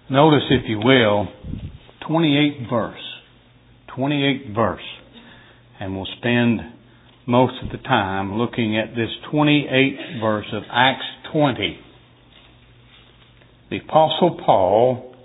Notice, if you will, 28th verse. 28th verse. And we'll spend most of the time looking at this 28th verse of Acts 20. The Apostle Paul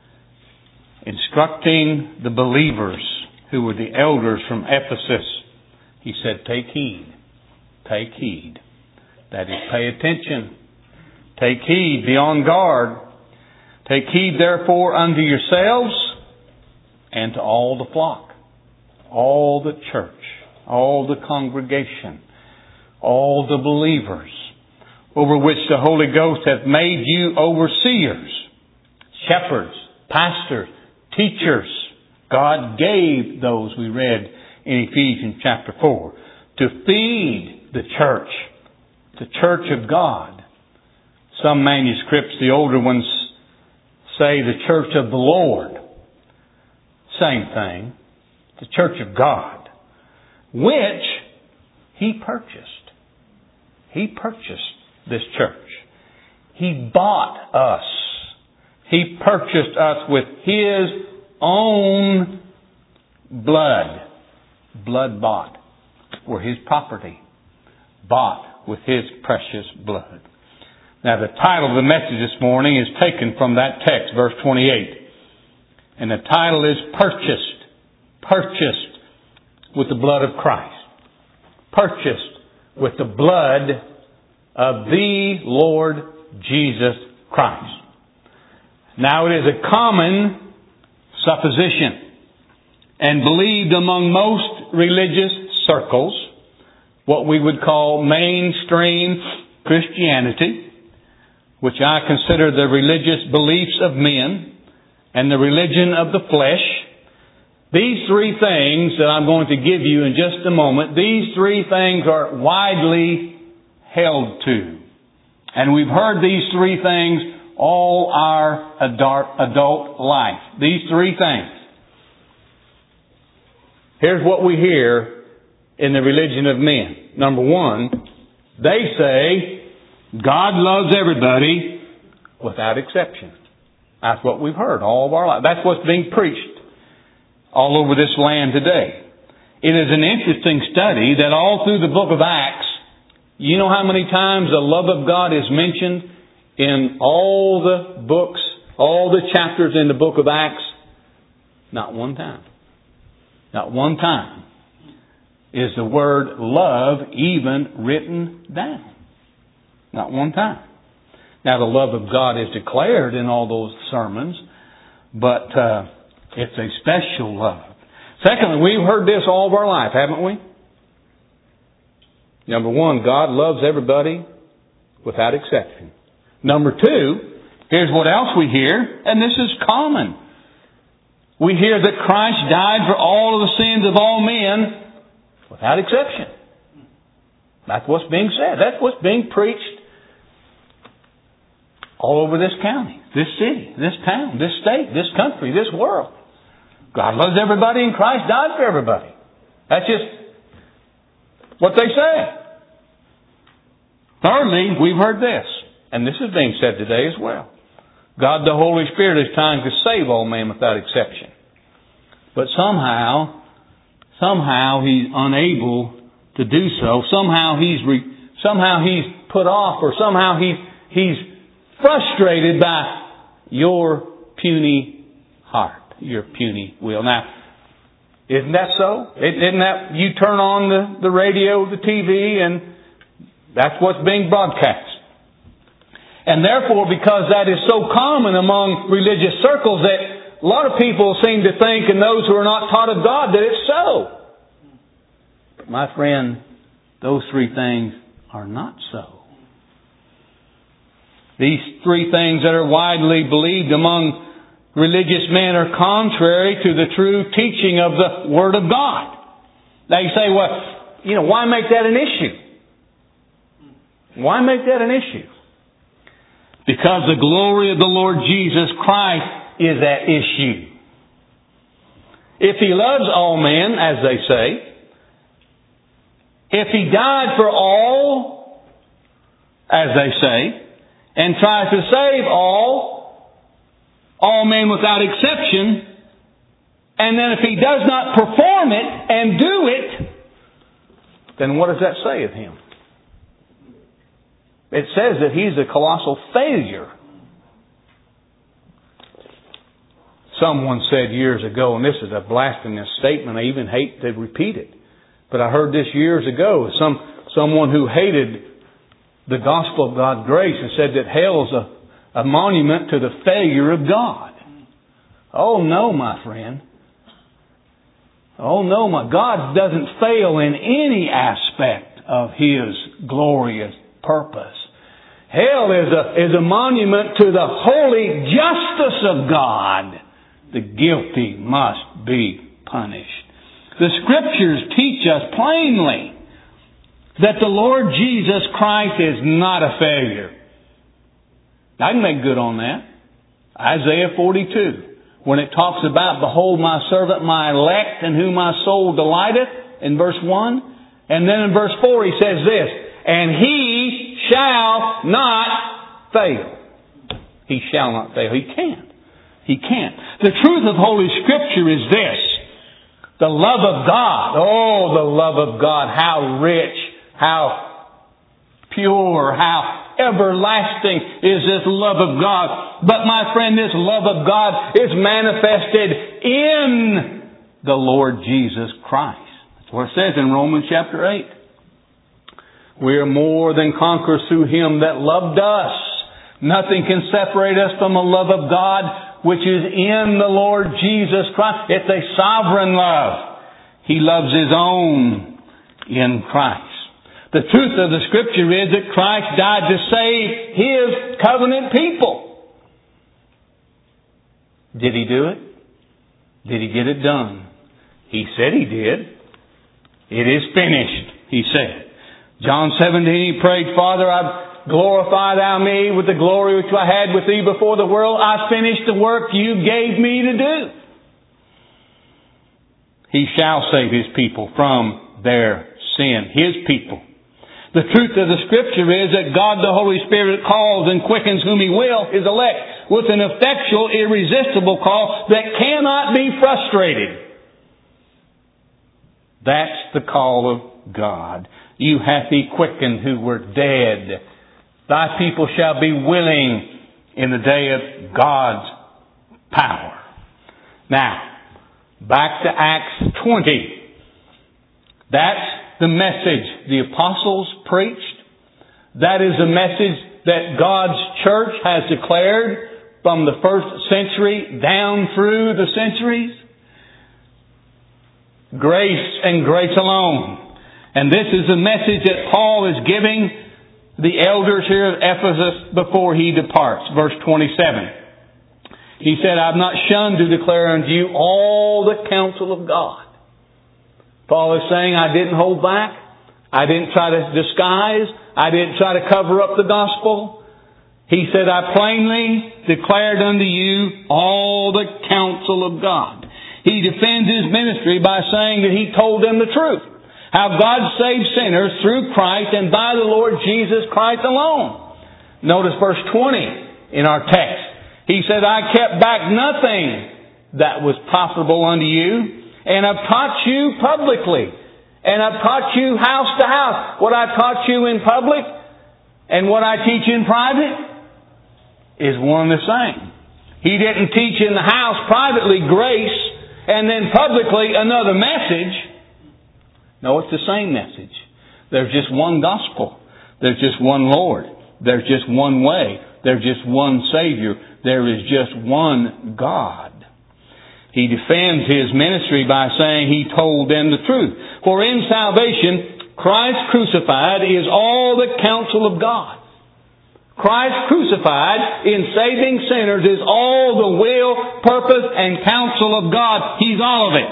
instructing the believers who were the elders from Ephesus. He said, take heed. Take heed. That is, pay attention. Take heed. Be on guard. Take heed, therefore, unto yourselves and to all the flock, all the church, all the congregation, all the believers, over which the Holy Ghost hath made you overseers, shepherds, pastors, teachers. God gave those we read in Ephesians chapter 4 to feed the church of God. Some manuscripts, the older ones, say the church of the Lord. Same thing. The church of God, which He purchased. He purchased this church. He bought us. He purchased us with His own blood. Blood bought. We're His property. Bought with His precious blood. Now, the title of the message this morning is taken from that text, verse 28. And the title is Purchased. Purchased with the blood of Christ. Purchased with the blood of the Lord Jesus Christ. Now, it is a common supposition and believed among most religious circles, what we would call mainstream Christianity, which I consider the religious beliefs of men and the religion of the flesh. These three things that I'm going to give you in just a moment, these three things are widely held to. And we've heard these three things all our adult life. These three things. Here's what we hear in the religion of men. Number one, they say God loves everybody without exception. That's what we've heard all of our life. That's what's being preached all over this land today. It is an interesting study that all through the book of Acts, you know how many times the love of God is mentioned in all the books, all the chapters in the book of Acts? Not one time. Not one time is the word love even written down. Not one time. Now, the love of God is declared in all those sermons, but it's a special love. Secondly, we've heard this all of our life, haven't we? Number one, God loves everybody without exception. Number two, here's what else we hear, and this is common. We hear that Christ died for all of the sins of all men without exception. That's what's being said. That's what's being preached all over this county, this city, this town, this state, this country, this world. God loves everybody and Christ died for everybody. That's just what they say. Thirdly, we've heard this, and this is being said today as well. God the Holy Spirit is trying to save all men without exception. But somehow He's unable to do so. Somehow He's put off, or somehow He's frustrated by your puny heart, your puny will. Now, isn't that so? Isn't that, you turn on the radio, the TV, and that's what's being broadcast. And therefore, because that is so common among religious circles, that a lot of people seem to think, and those who are not taught of God, that it's so. But my friend, those three things are not so. These three things that are widely believed among religious men are contrary to the true teaching of the Word of God. Now you say, well, why make that an issue? Why make that an issue? Because the glory of the Lord Jesus Christ is at issue. If He loves all men, as they say, if He died for all, as they say, and tries to save all, all men without exception. And then if he does not perform it and do it, then what does that say of him? It says that he's a colossal failure. Someone said years ago, and this is a blasphemous statement, I even hate to repeat it, but I heard this years ago, someone who hated the gospel of God's grace and said that hell is a monument to the failure of God. Oh no, my friend. Oh no, my God doesn't fail in any aspect of His glorious purpose. Hell is a monument to the holy justice of God. The guilty must be punished. The Scriptures teach us plainly that the Lord Jesus Christ is not a failure. I can make good on that. Isaiah 42, when it talks about, behold my servant, my elect, in whom my soul delighteth, in verse 1. And then in verse 4 he says this, and he shall not fail. He shall not fail. He can't. He can't. The truth of Holy Scripture is this. The love of God. Oh, the love of God. How rich, how pure, how everlasting is this love of God. But my friend, this love of God is manifested in the Lord Jesus Christ. That's what it says in Romans chapter 8. We are more than conquerors through Him that loved us. Nothing can separate us from the love of God which is in the Lord Jesus Christ. It's a sovereign love. He loves His own in Christ. The truth of the Scripture is that Christ died to save His covenant people. Did He do it? Did He get it done? He said He did. It is finished, He said. John 17, He prayed, Father, glorify Thou me with the glory which I had with Thee before the world. I finished the work You gave me to do. He shall save His people from their sin. His people. The truth of the Scripture is that God the Holy Spirit calls and quickens whom He will, His elect, with an effectual, irresistible call that cannot be frustrated. That's the call of God. You hath He quickened who were dead. Thy people shall be willing in the day of God's power. Now, back to Acts 20. That's the message the apostles preached. That is the message that God's church has declared from the first century down through the centuries. Grace and grace alone. And this is the message that Paul is giving the elders here at Ephesus before he departs. Verse 27. He said, I have not shunned to declare unto you all the counsel of God. Paul is saying, I didn't hold back. I didn't try to disguise. I didn't try to cover up the gospel. He said, I plainly declared unto you all the counsel of God. He defends His ministry by saying that He told them the truth. How God saved sinners through Christ and by the Lord Jesus Christ alone. Notice verse 20 in our text. He said, I kept back nothing that was profitable unto you, and I've taught you publicly, and I've taught you house to house. What I taught you in public and what I teach in private is one and the same. He didn't teach in the house privately grace and then publicly another message. No, it's the same message. There's just one gospel. There's just one Lord. There's just one way. There's just one Savior. There is just one God. He defends His ministry by saying He told them the truth. For in salvation, Christ crucified is all the counsel of God. Christ crucified in saving sinners is all the will, purpose, and counsel of God. He's all of it.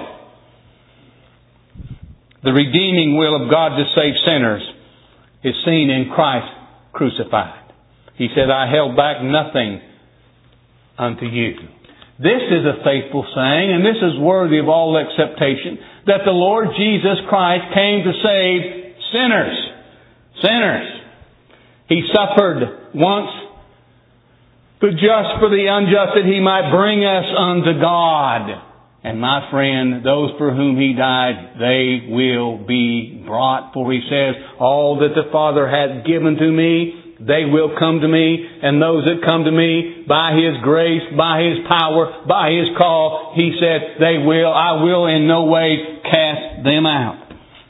The redeeming will of God to save sinners is seen in Christ crucified. He said, I held back nothing unto you. This is a faithful saying, and this is worthy of all acceptation, that the Lord Jesus Christ came to save sinners. Sinners. He suffered once the just for the unjust, that He might bring us unto God. And my friend, those for whom He died, they will be brought. For He says, all that the Father hath given to me, they will come to me. And those that come to me, by His grace, by His power, by His call, He said, I will in no way cast them out.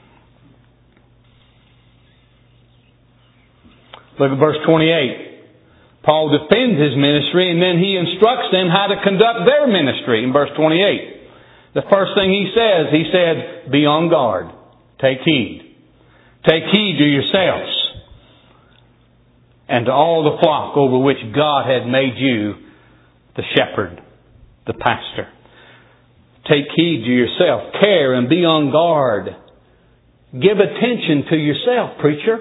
Look at verse 28. Paul defends his ministry, and then he instructs them how to conduct their ministry in verse 28. The first thing he said, be on guard. Take heed. Take heed to yourselves and to all the flock over which God had made you the shepherd, the pastor. Take heed to yourself. Care and be on guard. Give attention to yourself, preacher.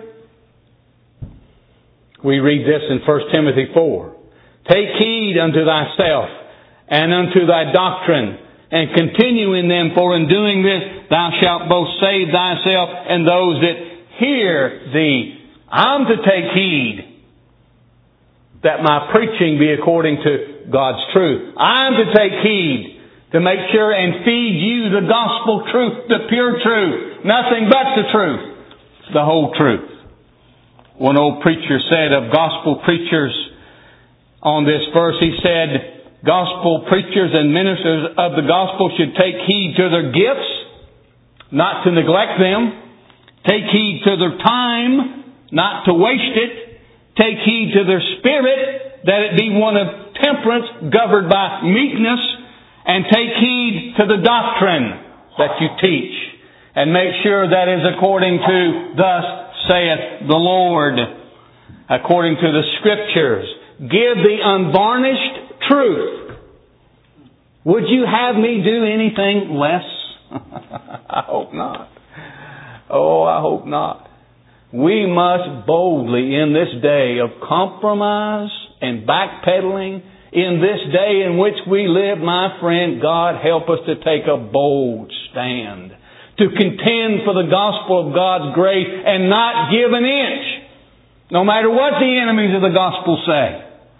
We read this in 1 Timothy 4. Take heed unto thyself and unto thy doctrine, and continue in them, for in doing this thou shalt both save thyself and those that hear thee. I'm to take heed that my preaching be according to God's truth. I'm to take heed to make sure and feed you the gospel truth, the pure truth, nothing but the truth, the whole truth. One old preacher said of gospel preachers on this verse, he said, gospel preachers and ministers of the gospel should take heed to their gifts, not to neglect them. Take heed to their time, not to waste it. Take heed to their spirit, that it be one of temperance, governed by meekness. And take heed to the doctrine that you teach. And make sure that is according to thus saith the Lord, according to the Scriptures. Give the unvarnished truth. Would you have me do anything less? I hope not. Oh, I hope not. We must boldly, in this day of compromise and backpedaling, in this day in which we live, my friend, God help us to take a bold stand, to contend for the gospel of God's grace and not give an inch, no matter what the enemies of the gospel say.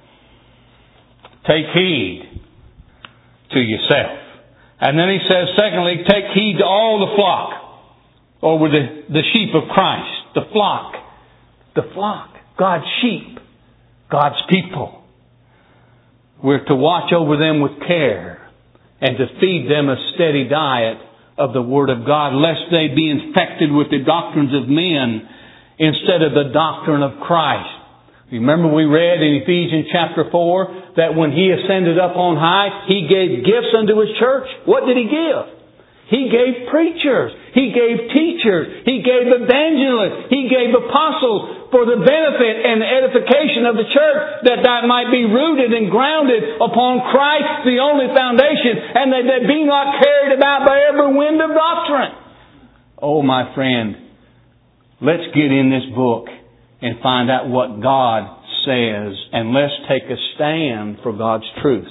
Take heed to yourself. And then he says, secondly, take heed to all the flock, or the sheep of Christ. The flock, God's sheep, God's people. We're to watch over them with care and to feed them a steady diet of the Word of God, lest they be infected with the doctrines of men instead of the doctrine of Christ. Remember we read in Ephesians chapter 4 that when He ascended up on high, He gave gifts unto His church. What did He give? He gave preachers. He gave teachers. He gave evangelists. He gave apostles for the benefit and the edification of the church, that might be rooted and grounded upon Christ, the only foundation, and that they be not carried about by every wind of doctrine. Oh, my friend, let's get in this book and find out what God says, and let's take a stand for God's truth.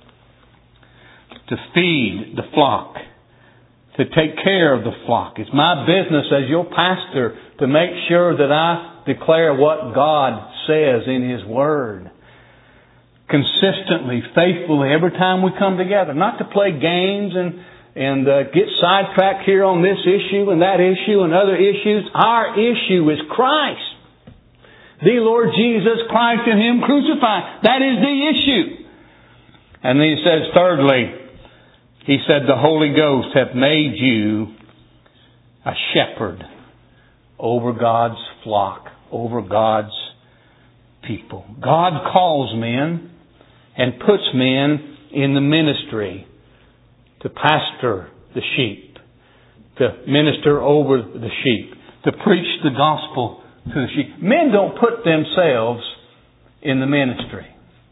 To feed the flock, to take care of the flock. It's my business as your pastor to make sure that I declare what God says in His Word. Consistently, faithfully, every time we come together. Not to play games and get sidetracked here on this issue and that issue and other issues. Our issue is Christ. The Lord Jesus Christ and Him crucified. That is the issue. And then He says, thirdly, He said, the Holy Ghost hath made you a shepherd over God's flock, over God's people. God calls men and puts men in the ministry to pastor the sheep, to minister over the sheep, to preach the gospel to the sheep. Men don't put themselves in the ministry.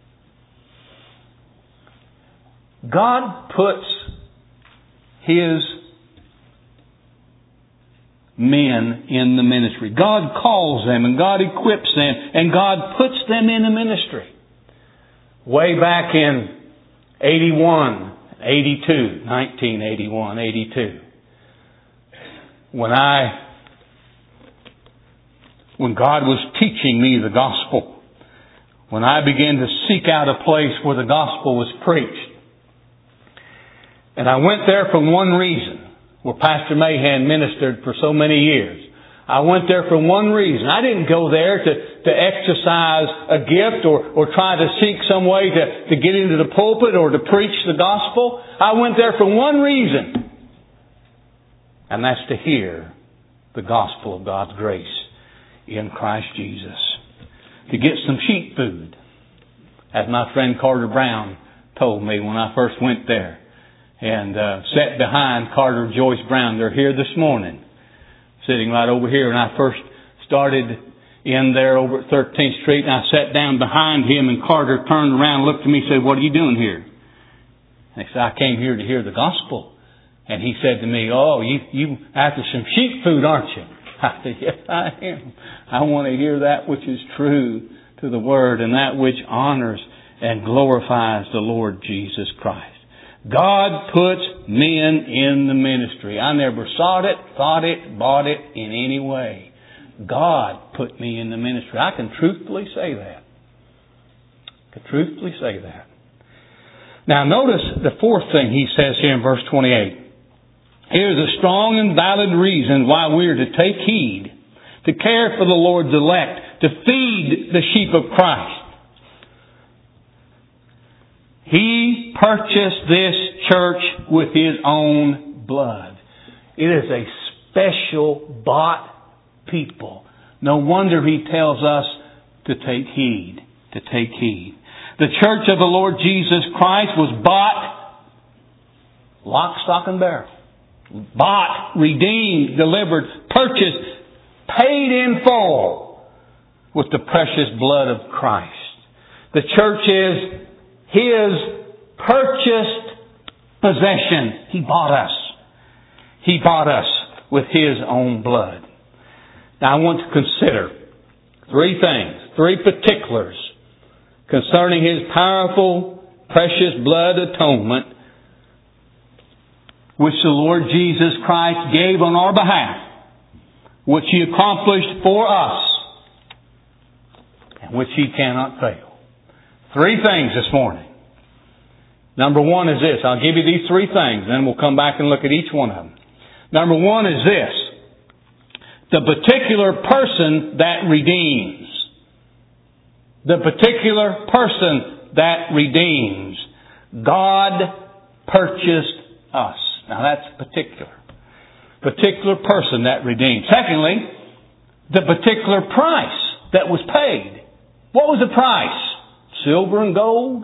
God puts His men in the ministry. God calls them and God equips them and God puts them in the ministry. Way back in 1981, 82. When God was teaching me the gospel, when I began to seek out a place where the gospel was preached. And I went there for one reason, where Pastor Mahan ministered for so many years. I went there for one reason. I didn't go there to exercise a gift or try to seek some way to get into the pulpit or to preach the gospel. I went there for one reason. And that's to hear the gospel of God's grace in Christ Jesus. To get some sheep food. As my friend Carter Brown told me when I first went there. And sat behind Carter and Joyce Brown. They're here this morning. Sitting right over here. And I first started in there over at 13th Street. And I sat down behind him. And Carter turned around and looked at me and said, "What are you doing here?" And I said, "I came here to hear the gospel." And he said to me, "Oh, you after some sheep food, aren't you?" I said, "Yes, I am. I want to hear that which is true to the Word and that which honors and glorifies the Lord Jesus Christ." God puts men in the ministry. I never sought it, thought it, bought it in any way. God put me in the ministry. I can truthfully say that. Now notice the fourth thing he says here in verse 28. Here's a strong and valid reason why we are to take heed, to care for the Lord's elect, to feed the sheep of Christ. He purchased this church with His own blood. It is a special bought people. No wonder He tells us to take heed. To take heed. The church of the Lord Jesus Christ was bought lock, stock, and barrel. Bought, redeemed, delivered, purchased, paid in full with the precious blood of Christ. The church is His purchased possession. He bought us. He bought us with His own blood. Now I want to consider three things, three particulars concerning His powerful, precious blood atonement which the Lord Jesus Christ gave on our behalf, which He accomplished for us, and which He cannot fail. Three things this morning. Number one is this. I'll give you these three things, then we'll come back and look at each one of them. Number one is this. The particular person that redeems. The particular person that redeems. God purchased us. Now that's particular. Particular person that redeemed. Secondly, the particular price that was paid. What was the price? Silver and gold?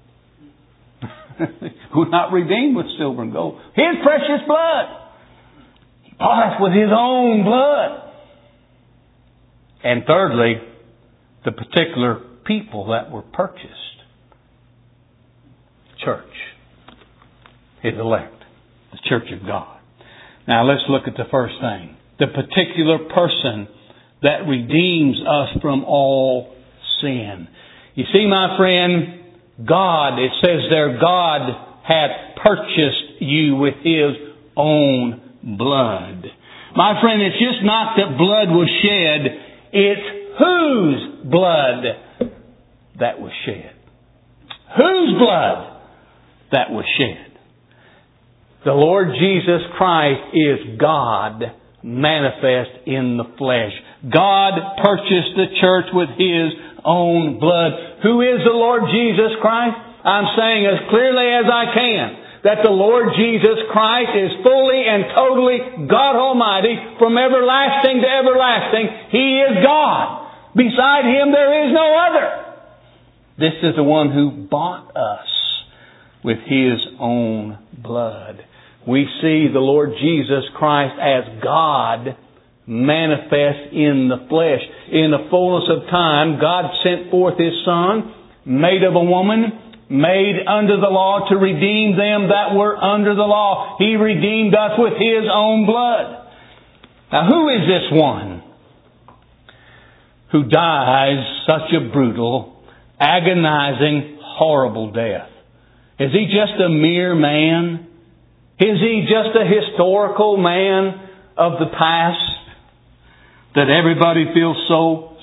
We're not redeemed with silver and gold. His precious blood. He bought us with His own blood. And thirdly, the particular people that were purchased. Church. His elect. The church of God. Now let's look at the first thing. The particular person that redeems us from all sin. You see, my friend, God, it says there, God hath purchased you with His own blood. My friend, it's just not that blood was shed. It's whose blood that was shed. Whose blood that was shed. The Lord Jesus Christ is God manifest in the flesh. God purchased the church with His own blood. Who is the Lord Jesus Christ? I'm saying as clearly as I can that the Lord Jesus Christ is fully and totally God Almighty from everlasting to everlasting. He is God. Beside Him there is no other. This is the one who bought us with His own blood. We see the Lord Jesus Christ as God manifest in the flesh. In the fullness of time, God sent forth His Son, made of a woman, made under the law to redeem them that were under the law. He redeemed us with His own blood. Now who is this one who dies such a brutal, agonizing, horrible death? Is he just a mere man? Is he just a historical man of the past that everybody feels so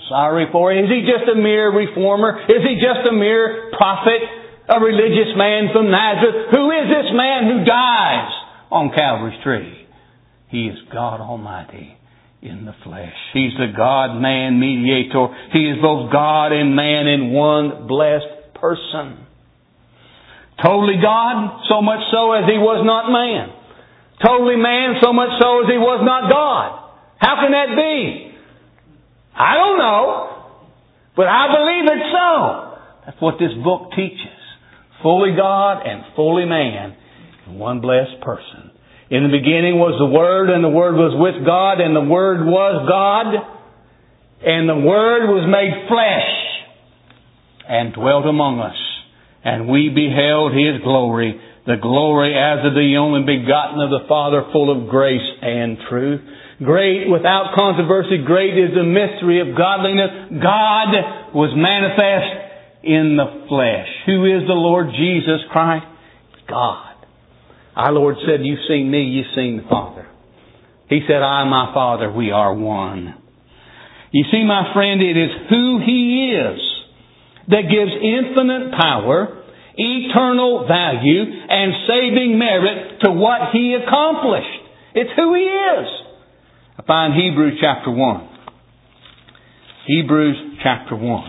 sorry for him. Is he just a mere reformer? Is he just a mere prophet? A religious man from Nazareth? Who is this man who dies on Calvary's tree? He is God Almighty in the flesh. He's the God-man mediator. He is both God and man in one blessed person. Totally God, so much so as He was not man. Totally man, so much so as He was not God. How can that be? I don't know, but I believe it's so. That's what this book teaches. Fully God and fully man in one blessed person. In the beginning was the Word, and the Word was with God, and the Word was God, and the Word was made flesh and dwelt among us. And we beheld His glory, the glory as of the only begotten of the Father, full of grace and truth. Great, without controversy, great is the mystery of godliness. God was manifest in the flesh. Who is the Lord Jesus Christ? God. Our Lord said, you've seen me, you've seen the Father. He said, I and my Father, we are one. You see, my friend, it is who He is that gives infinite power, eternal value, and saving merit to what He accomplished. It's who He is. I find Hebrews chapter 1. Hebrews chapter 1.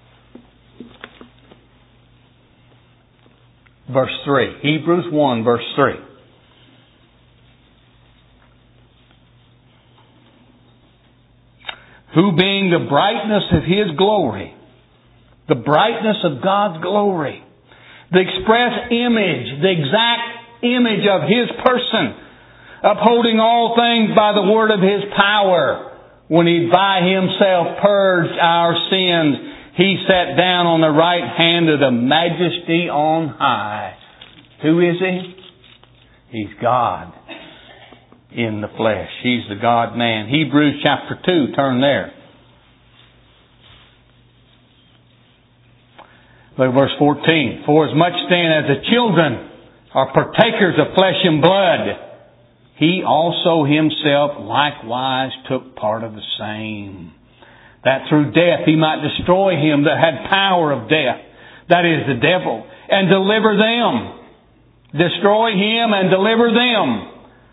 Verse 3. Hebrews 1 verse 3. Who being the brightness of His glory, the brightness of God's glory, the express image, the exact image of His person, upholding all things by the word of His power, when He by Himself purged our sins, He sat down on the right hand of the Majesty on high. Who is He? He's God in the flesh. He's the God-man. Hebrews chapter 2, turn there. Look at verse 14. For as much then as the children are partakers of flesh and blood, He also Himself likewise took part of the same, that through death He might destroy him that had power of death, that is, the devil, and deliver them. Destroy him and deliver them,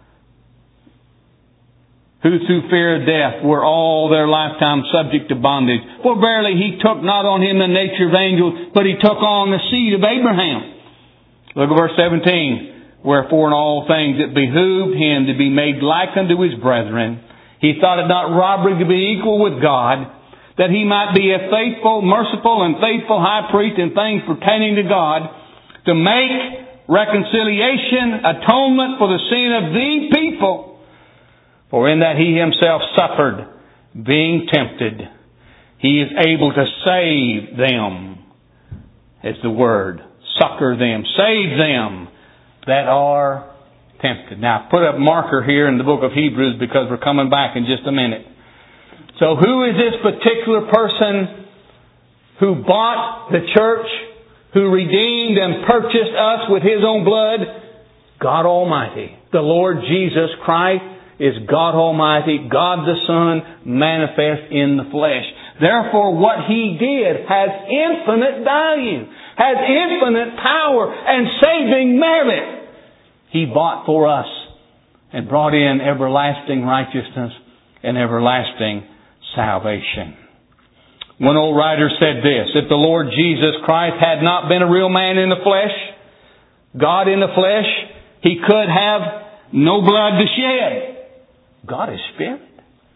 who through fear of death were all their lifetime subject to bondage. For verily He took not on Him the nature of angels, but He took on the seed of Abraham. Look at verse 17. Wherefore in all things it behooved Him to be made like unto His brethren. He thought it not robbery to be equal with God, that He might be a faithful, merciful, and faithful high priest in things pertaining to God, to make reconciliation, atonement for the sin of the people. For in that He Himself suffered, being tempted, He is able to save them. It's the word. Succor them. Save them that are tempted. Now, put a marker here in the book of Hebrews because we're coming back in just a minute. So who is this particular person who bought the church, who redeemed and purchased us with His own blood? God Almighty. The Lord Jesus Christ is God Almighty, God the Son, manifest in the flesh. Therefore, what He did has infinite value, has infinite power and saving merit. He bought for us and brought in everlasting righteousness and everlasting salvation. One old writer said this: if the Lord Jesus Christ had not been a real man in the flesh, God in the flesh, He could have no blood to shed. God is Spirit.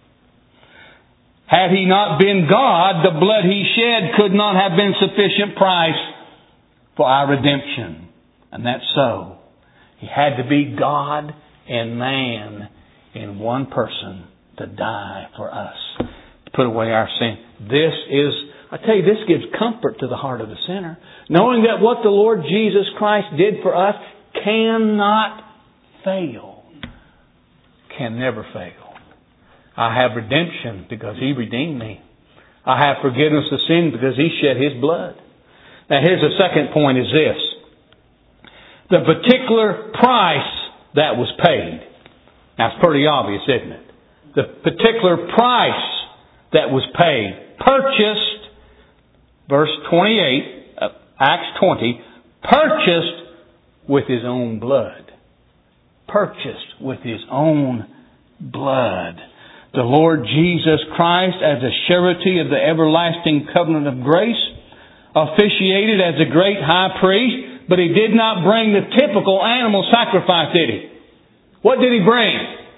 Had He not been God, the blood He shed could not have been sufficient price for our redemption. And that's so. He had to be God and man in one person to die for us, to put away our sin. This is, I tell you, this gives comfort to the heart of the sinner, knowing that what the Lord Jesus Christ did for us cannot fail. Can never fail. I have redemption because He redeemed me. I have forgiveness of sin because He shed His blood. Now here's the second point is this: the particular price that was paid. Now it's pretty obvious, isn't it? The particular price that was paid purchased, verse 28, Acts 20, purchased with His own blood. Purchased with His own blood. The Lord Jesus Christ, as a surety of the everlasting covenant of grace, officiated as a great high priest, but He did not bring the typical animal sacrifice, did He? What did He bring?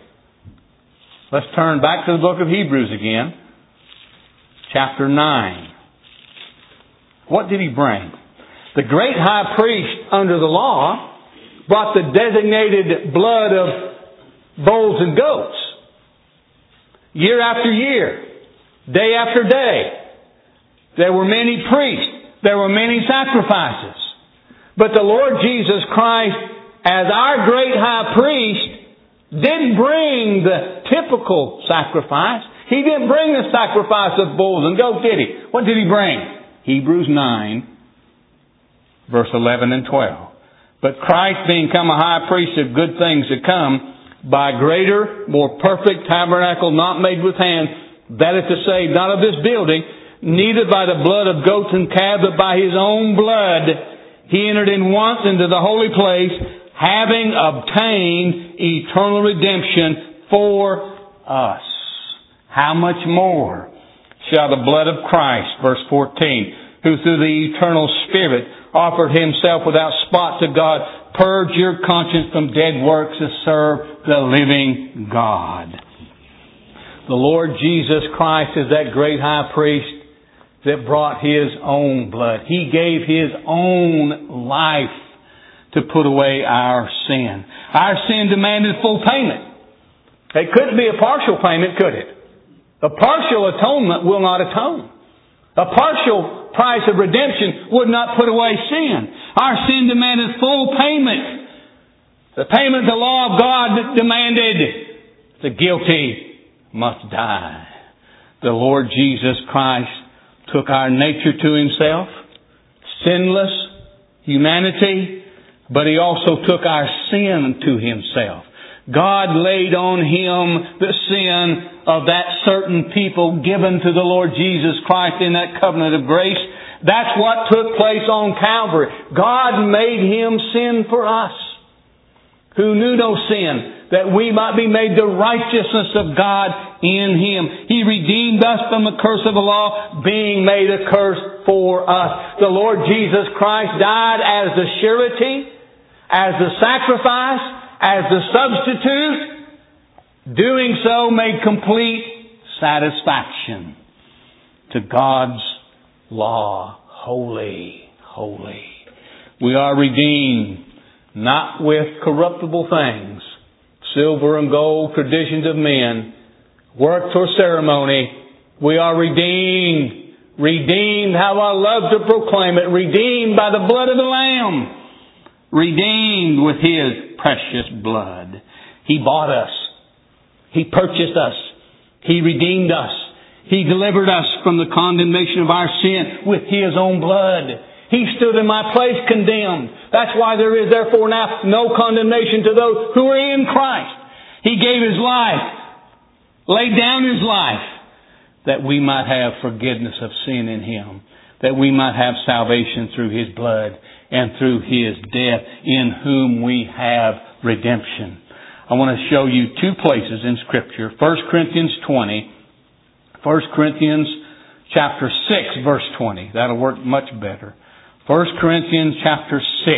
Let's turn back to the book of Hebrews again. Chapter 9. What did He bring? The great high priest under the law brought the designated blood of bulls and goats. Year after year, day after day, there were many priests. There were many sacrifices. But the Lord Jesus Christ, as our great high priest, didn't bring the typical sacrifice. He didn't bring the sacrifice of bulls and goats, did He? What did He bring? Hebrews 9, verse 11 and 12. But Christ being come a high priest of good things to come, by greater, more perfect tabernacle not made with hands, that is to say, not of this building, neither by the blood of goats and calves, but by His own blood, He entered in once into the holy place, having obtained eternal redemption for us. How much more shall the blood of Christ, verse 14, who through the eternal Spirit offered Himself without spot to God, purge your conscience from dead works to serve the living God. The Lord Jesus Christ is that great high priest that brought His own blood. He gave His own life to put away our sin. Our sin demanded full payment. It couldn't be a partial payment, could it? A partial atonement will not atone. A partial price of redemption would not put away sin. Our sin demanded full payment. The payment the law of God demanded. The guilty must die. The Lord Jesus Christ took our nature to Himself, sinless humanity, but He also took our sin to Himself. God laid on Him the sin of that certain people given to the Lord Jesus Christ in that covenant of grace. That's what took place on Calvary. God made Him sin for us, who knew no sin, that we might be made the righteousness of God in Him. He redeemed us from the curse of the law, being made a curse for us. The Lord Jesus Christ died as the surety, as the sacrifice, as the substitute. Doing so made complete satisfaction to God's law. Holy, holy. We are redeemed not with corruptible things, silver and gold, traditions of men, works or ceremony. We are redeemed. Redeemed, how I love to proclaim it. Redeemed by the blood of the Lamb. Redeemed with His precious blood. He bought us. He purchased us. He redeemed us. He delivered us from the condemnation of our sin with His own blood. He stood in my place condemned. That's why there is therefore now no condemnation to those who are in Christ. He gave His life, laid down His life, that we might have forgiveness of sin in Him, that we might have salvation through His blood and through His death, in whom we have redemption. I want to show you two places in Scripture. 1 Corinthians 20. 1 Corinthians chapter 6, verse 20. That'll work much better. 1 Corinthians chapter 6.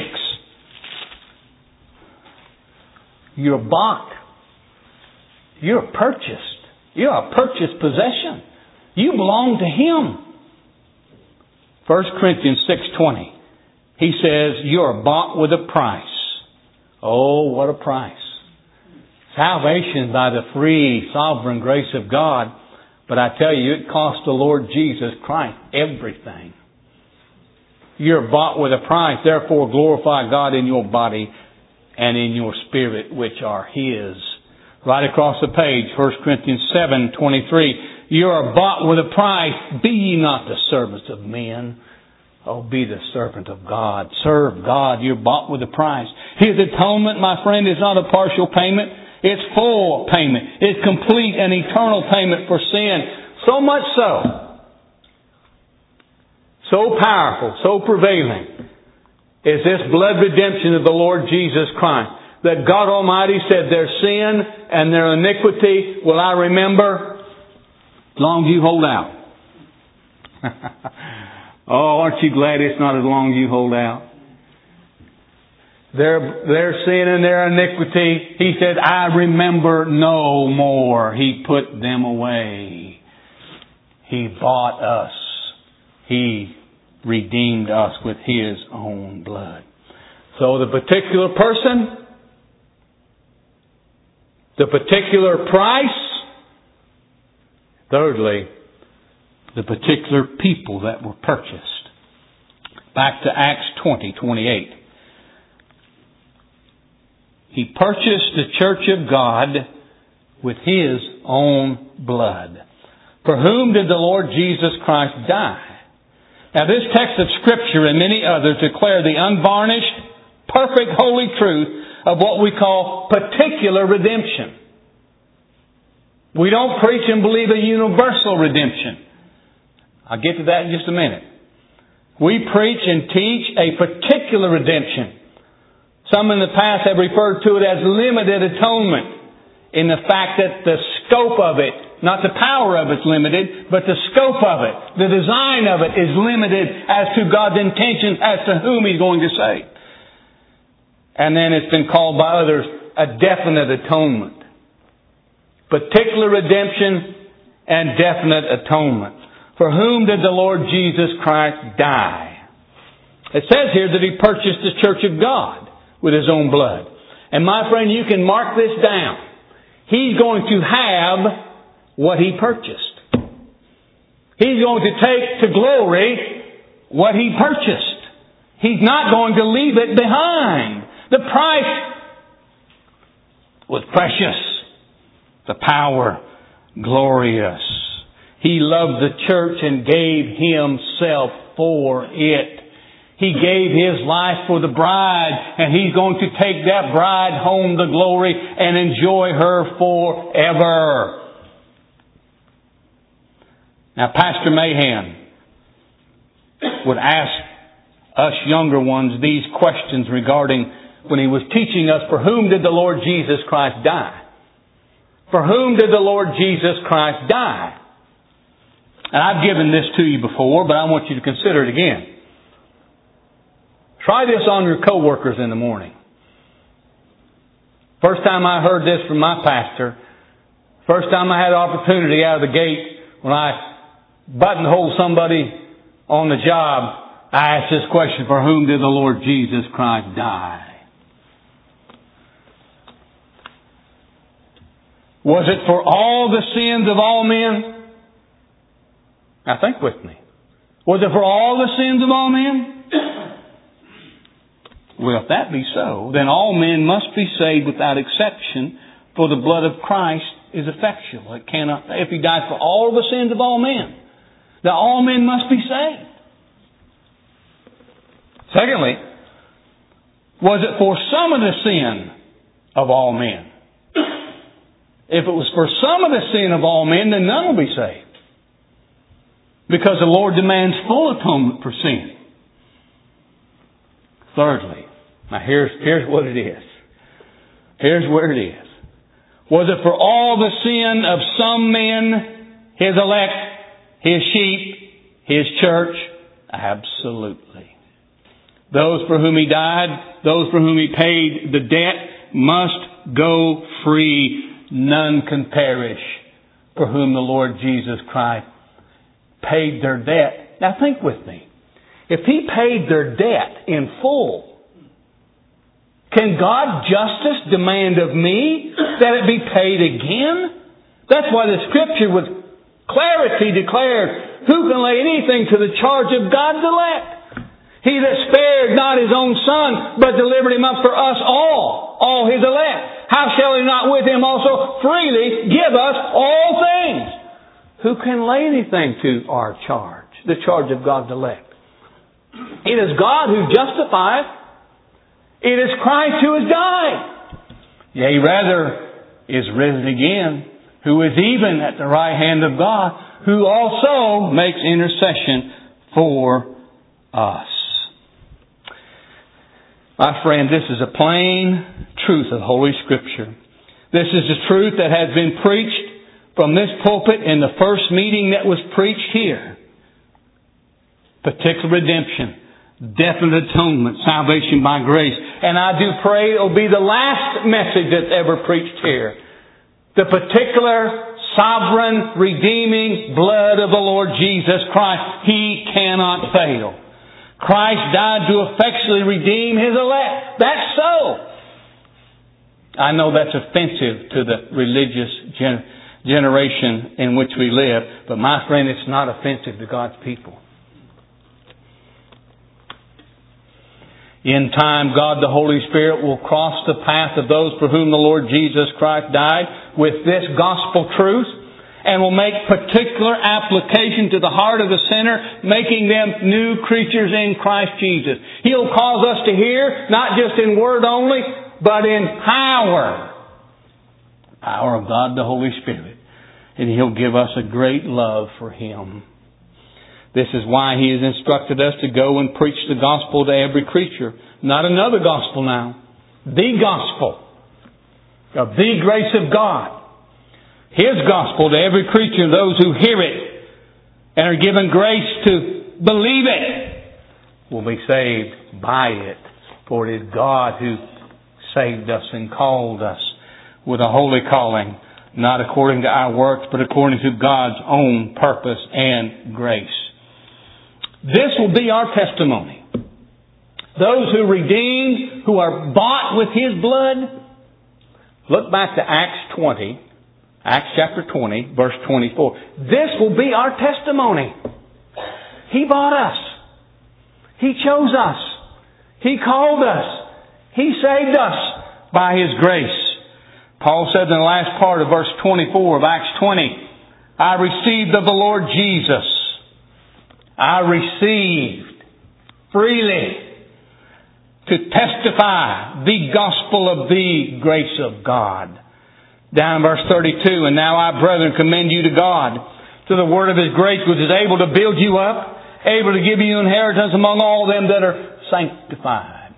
You're bought. You're purchased. You're a purchased possession. You belong to Him. 1 Corinthians 6:20. He says, you're bought with a price. Oh, what a price. Salvation by the free, sovereign grace of God. But I tell you, it cost the Lord Jesus Christ everything. You're bought with a price. Therefore, glorify God in your body and in your spirit, which are His. Right across the page, 1 Corinthians 7:23. You are bought with a price. Be ye not the servants of men. Oh, be the servant of God. Serve God. You're bought with a price. His atonement, my friend, is not a partial payment. It's full payment. It's complete and eternal payment for sin. So much so so powerful, so prevailing, is this blood redemption of the Lord Jesus Christ, that God Almighty said, their sin and their iniquity will I remember as long as you hold out. Oh, aren't you glad it's not as long as you hold out? Their sin and their iniquity, He said, I remember no more. He put them away. He bought us. He redeemed us with His own blood. So the particular person, the particular price, thirdly, the particular people that were purchased. Back to Acts 20:28. He purchased the church of God with His own blood. For whom did the Lord Jesus Christ die? Now this text of Scripture and many others declare the unvarnished, perfect, holy truth of what we call particular redemption. We don't preach and believe a universal redemption. I'll get to that in just a minute. We preach and teach a particular redemption. Some in the past have referred to it as limited atonement, in the fact that the scope of it, not the power of it's limited, but the scope of it, the design of it is limited as to God's intention as to whom He's going to save. And then it's been called by others a definite atonement. Particular redemption and definite atonement. For whom did the Lord Jesus Christ die? It says here that He purchased the church of God with His own blood. And my friend, you can mark this down. He's going to have what He purchased. He's going to take to glory what He purchased. He's not going to leave it behind. The price was precious. The power glorious. He loved the church and gave Himself for it. He gave His life for the bride, and He's going to take that bride home to glory and enjoy her forever. Now, Pastor Mahan would ask us younger ones these questions regarding when he was teaching us, for whom did the Lord Jesus Christ die? For whom did the Lord Jesus Christ die? And I've given this to you before, but I want you to consider it again. Try this on your coworkers in the morning. First time I heard this from my pastor, first time I had the opportunity out of the gate, when I buttonholed somebody on the job, I asked this question, for whom did the Lord Jesus Christ die? Was it for all the sins of all men? Now think with me. Was it for all the sins of all men? Well, if that be so, then all men must be saved without exception, for the blood of Christ is effectual. It cannot, if He died for all the sins of all men, then all men must be saved. Secondly, was it for some of the sin of all men? If it was for some of the sin of all men, then none will be saved. Because the Lord demands full atonement for sin. Thirdly, now here's what it is. Here's where it is. Was it for all the sin of some men, His elect, His sheep, His church? Absolutely. Those for whom He died, those for whom He paid the debt, must go free. None can perish for whom the Lord Jesus Christ paid their debt. Now think with me. If He paid their debt in full, can God's justice demand of me that it be paid again? That's why the Scripture with clarity declared, who can lay anything to the charge of God's elect? He that spared not His own Son, but delivered Him up for us all His elect. How shall He not with Him also freely give us all things? Who can lay anything to our charge, the charge of God's elect? It is God who justifies. It is Christ who has died. Yea, rather is risen again, who is even at the right hand of God, who also makes intercession for us. My friend, this is a plain truth of Holy Scripture. This is the truth that has been preached from this pulpit in the first meeting that was preached here. Particular redemption, definite atonement, salvation by grace. And I do pray it will be the last message that's ever preached here. The particular, sovereign, redeeming blood of the Lord Jesus Christ. He cannot fail. Christ died to effectually redeem His elect. That's so. I know that's offensive to the religious generation in which we live, but my friend, it's not offensive to God's people. In time, God the Holy Spirit will cross the path of those for whom the Lord Jesus Christ died with this gospel truth, and will make particular application to the heart of the sinner, making them new creatures in Christ Jesus. He'll cause us to hear, not just in word only, but in power. Power of God the Holy Spirit. And He'll give us a great love for Him. This is why He has instructed us to go and preach the gospel to every creature. Not another gospel now. The gospel of the grace of God. His gospel to every creature, those who hear it and are given grace to believe it, will be saved by it. For it is God who saved us and called us with a holy calling, not according to our works, but according to God's own purpose and grace. This will be our testimony. Those who redeemed, who are bought with His blood. Look back to Acts 20. Acts chapter 20, verse 24. This will be our testimony. He bought us. He chose us. He called us. He saved us by His grace. Paul said in the last part of verse 24 of Acts 20, I received of the Lord Jesus. I received freely to testify the gospel of the grace of God. Down in verse 32, and now I, brethren, commend you to God, to the word of His grace, which is able to build you up, able to give you inheritance among all them that are sanctified.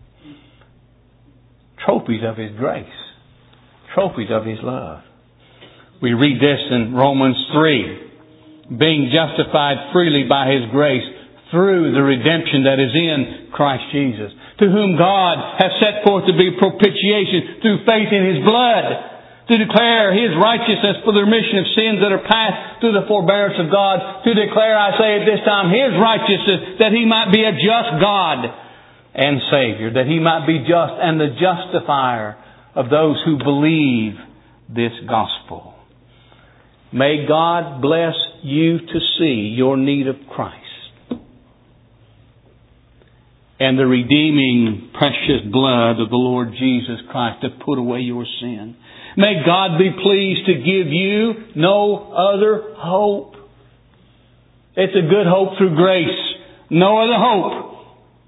Trophies of His grace. Trophies of His love. We read this in Romans 3. Being justified freely by His grace through the redemption that is in Christ Jesus, to whom God has set forth to be propitiation through faith in His blood, to declare His righteousness for the remission of sins that are past through the forbearance of God, to declare, I say at this time, His righteousness, that He might be a just God and Savior, that He might be just and the justifier of those who believe this gospel. May God bless you to see your need of Christ and the redeeming precious blood of the Lord Jesus Christ to put away your sin. May God be pleased to give you no other hope. It's a good hope through grace. No other hope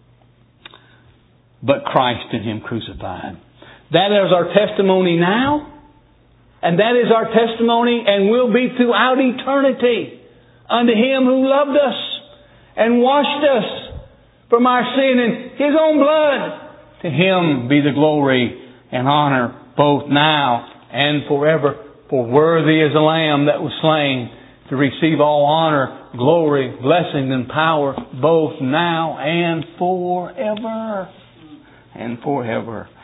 but Christ and Him crucified. That is our testimony now. And that is our testimony and will be throughout eternity unto Him who loved us and washed us from our sin in His own blood. To Him be the glory and honor both now and forever. For worthy is the Lamb that was slain to receive all honor, glory, blessing, and power both now and forever. And forever.